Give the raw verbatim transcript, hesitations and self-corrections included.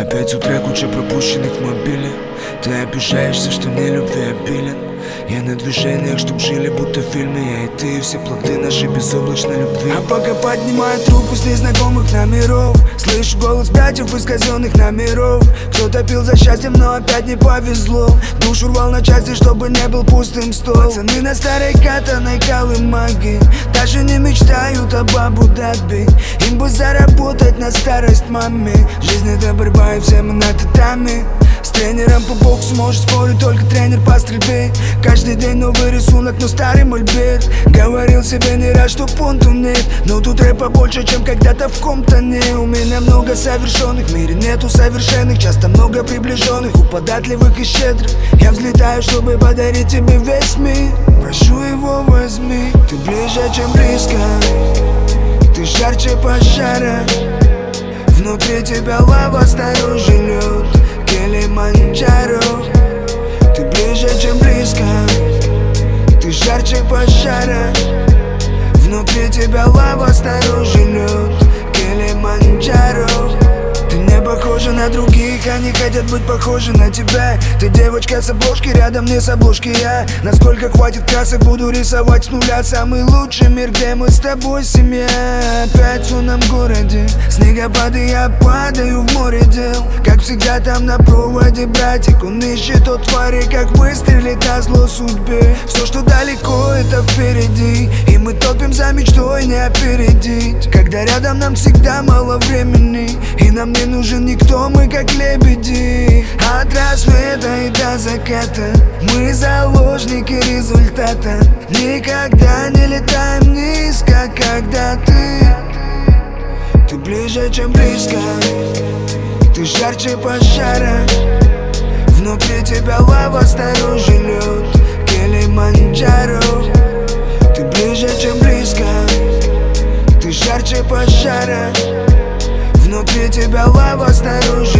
Опять с утра куча пропущенных в мобиле. Ты обижаешься, что не любви обилен. Я на движениях, чтоб жили будто в фильме. Я и ты, и все плоды нашей безоблачной любви. А пока поднимаю трубку с незнакомых номеров, слышу голос братьев из казенных номеров. Кто-то пил за счастьем, но опять не повезло. Душу рвал на части, чтобы не был пустым стол. Пацаны на старой катаной колымаге даже не мечтают об Абу-Даби. Им бы заработать на старость маме. Жизнь это борьба, и все мы на татами. С тренером по боксу может спорить только тренер по стрельбе. Каждый день новый рисунок, но старый мольберт. Говорил себе не раз, что понту нет, но тут рэпа больше, чем когда-то в ком-то-не. У меня много совершенных, в мире нету совершенных. Часто много приближенных, у податливых и щедрых. Я взлетаю, чтобы подарить тебе весь мир. Прошу его, возьми. Ты ближе, чем близко, ты жарче пожара. Внутри тебя лава, снаружи лед, Килиманджаро. Ты ближе, чем близко, ты жарче пожара. Внутри тебя лава, снаружи лед, Килиманджаро. Ты не похожа на других, они хотят быть похожи на тебя. Ты девочка с обложки, рядом не с обложки я. Насколько хватит красок, буду рисовать с нуля. Самый лучший мир, где мы с тобой семья. Опять в лунном городе снегопады, я падаю в море дел. Как всегда там на проводе братик, он ищет от твари, как выстрелить на зло судьбе. Все, что далеко, это впереди, и мы топим за мечтой не опередить. Когда рядом нам всегда мало времени, и нам не нужен никто, мы как лебеди. От рассвета и до заката мы заложники результата. Никогда не летаем низко, когда ты. Ты ближе, чем близко, ты жарче пожара. Внутри тебя лава, снаружи лед, Килиманджаро. Ты ближе, чем близко, ты жарче пожара. Внутри тебя лава, снаружи